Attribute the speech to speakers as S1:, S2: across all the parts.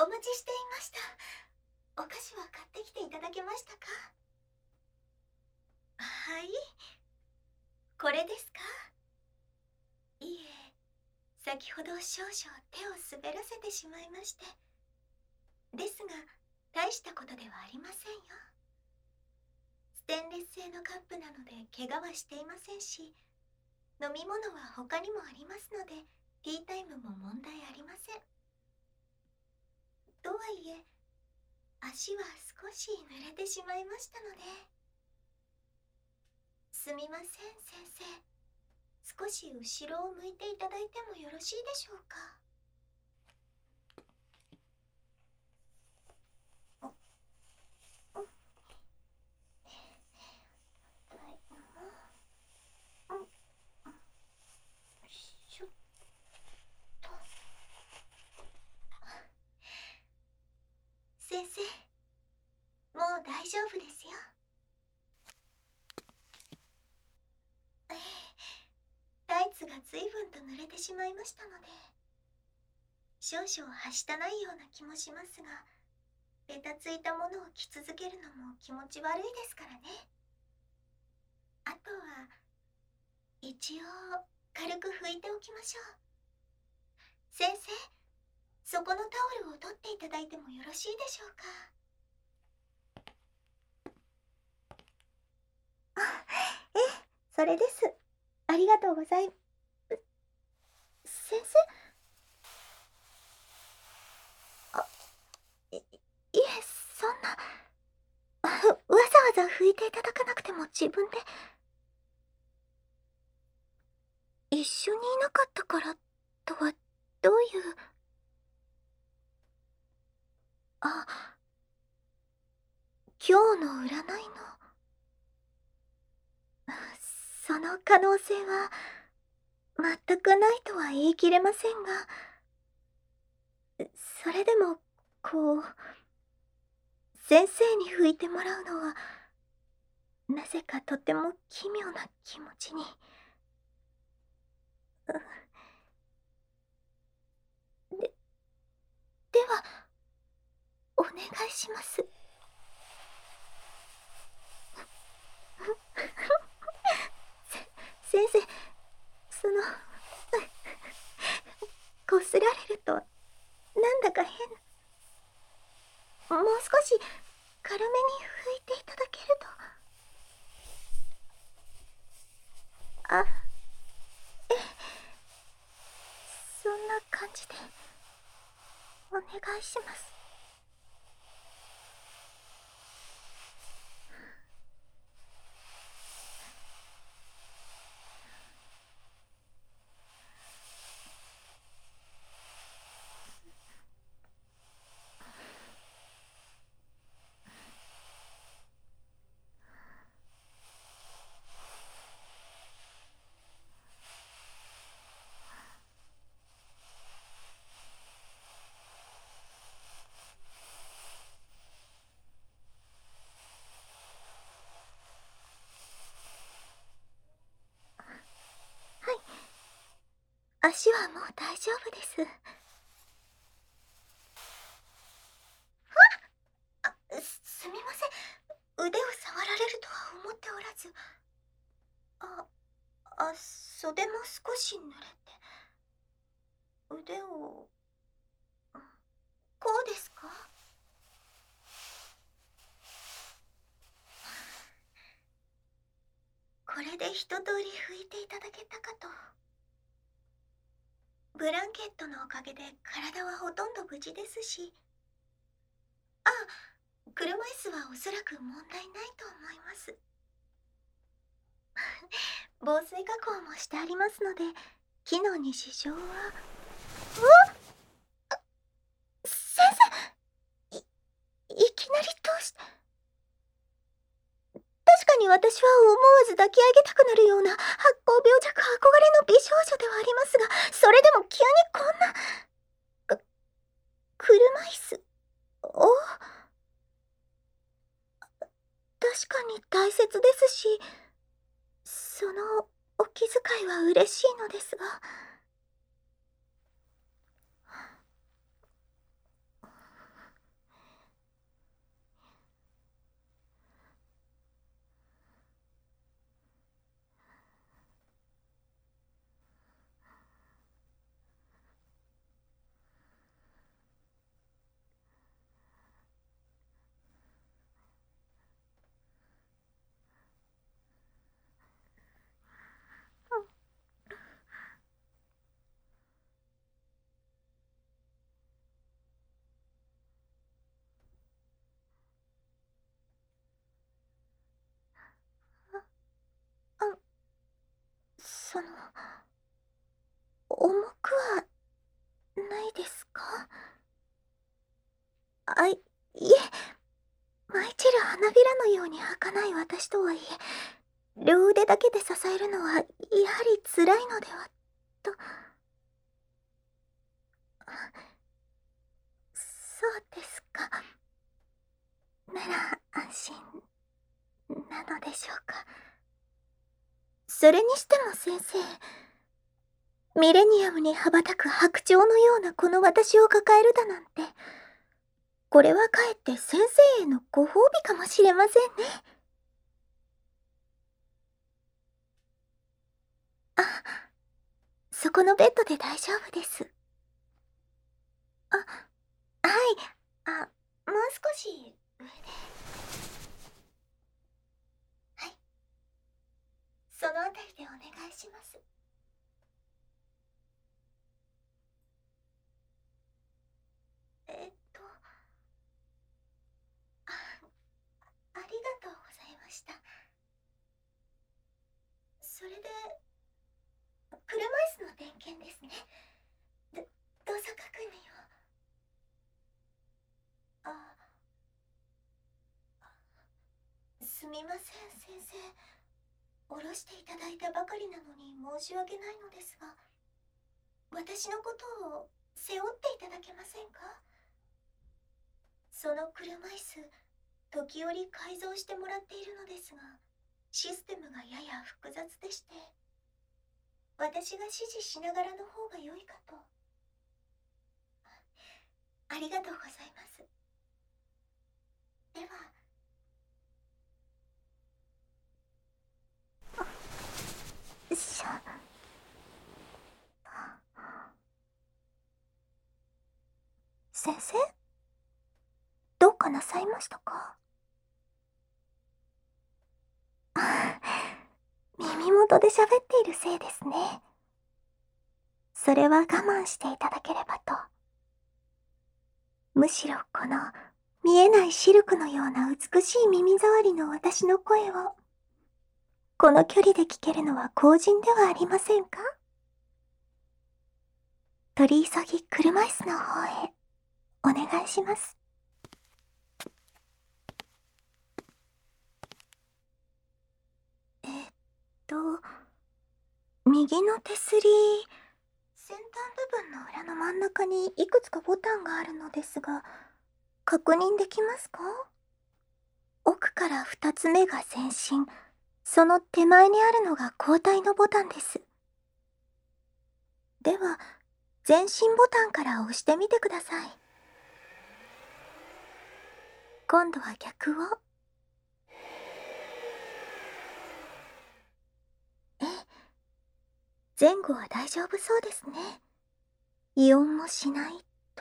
S1: お待ちしていました。お菓子は買ってきていただけましたか？はい、これですか？いえ、先ほど少々手を滑らせてしまいまして。ですが、大したことではありませんよ。ステンレス製のカップなので怪我はしていませんし、飲み物は他にもありますので、ティータイムも問題ありません。とはいえ、足は少し濡れてしまいましたので。すみません、先生。少し後ろを向いていただいてもよろしいでしょうか？しょっと。先生、もう大丈夫ですよ。タイツが随分と濡れてしまいましたので、少々はしたないような気もしますが、ベタついたものを着続けるのも気持ち悪いですからね。あとは、一応軽く拭いておきましょう。先生、そこのタオルを取っていただいてもよろしいでしょうか？ええ、それです。ありがとうございます。先生。いえ、そんな。わざわざ拭いていただかなくても自分で。一緒にいなかったからとはどういう。あ、今日の占いの。その可能性は全くないとは言い切れませんが、それでもこう先生に拭いてもらうのはなぜかとても奇妙な気持ちに。ではお願いします。先生、そのこすられるとなんだか変。もう少し軽めに拭いていただけると。あ、ええ、そんな感じでお願いします。はい、足はもう大丈夫です。すみません。腕を触られるとは思っておらず。袖も少し濡れて。腕を。こうですか？これで一通り拭いていただけたかと。ブランケットのおかげで体はほとんど無事ですし。あ、車椅子はおそらく問題ないと思います。防水加工もしてありますので、機能に支障は。先生、いきなりどうして。確かに私は思わず抱き上げたくなるような発光病弱憧れの美少女ではありますが、それでも急にこんな。車椅子を。確かに大切ですし、そのお気遣いは嬉しいのですが。 いえ、舞い散る花びらのように儚い私とはいえ、両腕だけで支えるのはやはり辛いのではと。そうですか。なら安心なのでしょうか。それにしても先生、ミレニアムに羽ばたく白鳥のようなこの私を抱えるだなんて、これはかえって先生へのご褒美かもしれませんね。あ、そこのベッドで大丈夫です。あ、はい。もう少し上で。はい。そのあたりでお願いします。えっと、あ、ありがとうございました。それで、車椅子の点検ですね。動作確認を。あ、すみません、先生。降ろしていただいたばかりなのに申し訳ないのですが、私のことを背負っていただけませんか？その車椅子、時折改造してもらっているのですが、システムがやや複雑でして、私が指示しながらの方が良いかと。ありがとうございます。では、先生、どうかなさいましたか？耳元で喋っているせいですね。それは我慢していただければと。むしろこの見えないシルクのような美しい耳障りの私の声を、この距離で聞けるのは公人ではありませんか？取り急ぎ車椅子の方へお願いします。えっと、右の手すり、先端部分の裏の真ん中にいくつかボタンがあるのですが、確認できますか？奥から2つ目が前進、その手前にあるのが交代のボタンです。では、前進ボタンから押してみてください。今度は逆を。ええ、前後は大丈夫そうですね。異音もしないと。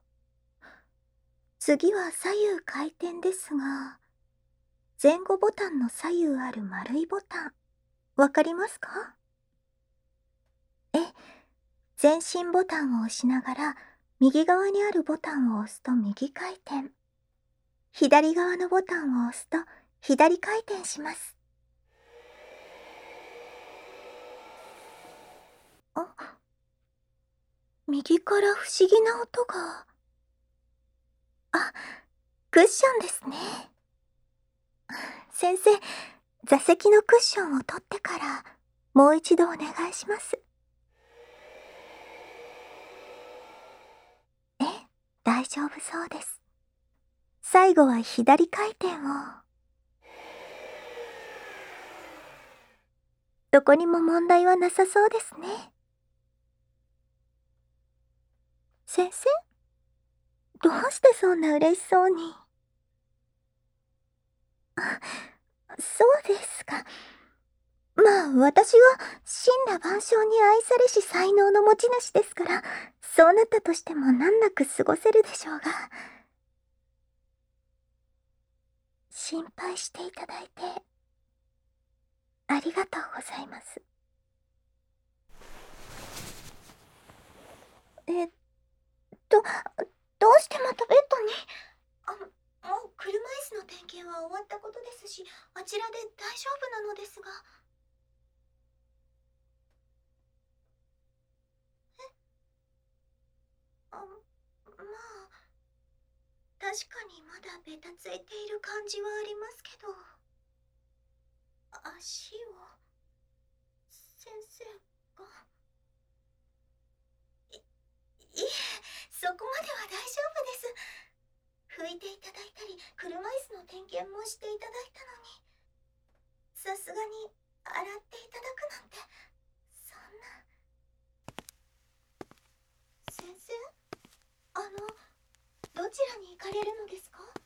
S1: 次は左右回転ですが、前後ボタンの左右ある丸いボタン、わかりますか？え、前進ボタンを押しながら、右側にあるボタンを押すと右回転。左側のボタンを押すと左回転します。あ、右から不思議な音が。あ、クッションですね。先生、座席のクッションを取ってから、もう一度お願いします。え、大丈夫そうです。最後は左回転を。どこにも問題はなさそうですね。先生、どうしてそんな嬉しそうに。あ、そうですか。まあ、私は神羅万象に愛されし才能の持ち主ですから、そうなったとしても難なく過ごせるでしょうが。心配していただいて、ありがとうございます。えっと、どうしてまたベッドに？もう車椅子の点検は終わったことですし、あちらで大丈夫なのですが。まあ、確確かにまだベタついている感じはありますけど、足を先生がいえ、そこまでは大丈夫です。拭いていただいたり車椅子の点検もしていただいたのに、さすがに洗っていただくなんて、そんな。先生、どちらに行かれるのですか？